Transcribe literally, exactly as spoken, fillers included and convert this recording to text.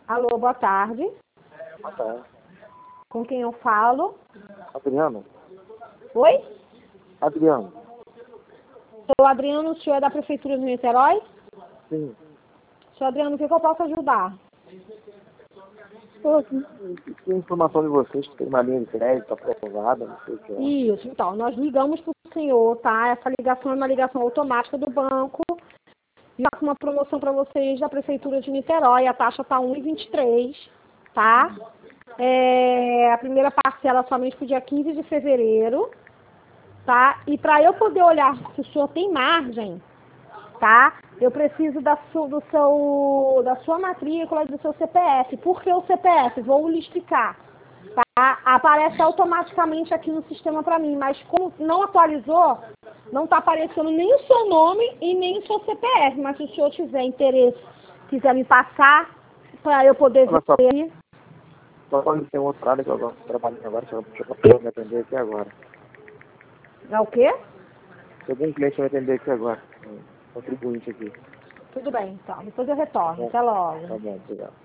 Alô, boa tarde. Boa tarde. Com quem eu falo? Adriano? Oi? Adriano? Sou Adriano, o senhor é da Prefeitura de Niterói? Sim. Senhor Adriano, o que, que eu posso ajudar? Eu tenho informação de vocês que tem uma linha de crédito aprovada, não sei o que é. Isso, então, nós ligamos para o senhor, tá? Essa ligação é uma ligação automática do banco. E com uma promoção para vocês da Prefeitura de Niterói. A taxa está um vírgula vinte e três, tá? É, a primeira parcela somente para o dia quinze de fevereiro, tá? E para eu poder olhar se o senhor tem margem, tá? Eu preciso da, su, do seu, da sua matrícula e do seu C P F. Por que o C P F? Vou lhe explicar. Tá? Aparece automaticamente aqui no sistema para mim, mas como não atualizou, não está aparecendo nem o seu nome e nem o seu C P F. Mas se o senhor tiver interesse, quiser me passar, para eu poder Olha só, ver. só pode ter um outro área que eu gosto de trabalhar agora, deixa eu, deixa eu me atender aqui agora. É o quê? Se algum cliente vai atender aqui agora, um contribuinte aqui. Tudo bem, então. Depois eu Tá retorno. bom? Até logo. Tá bom, obrigado.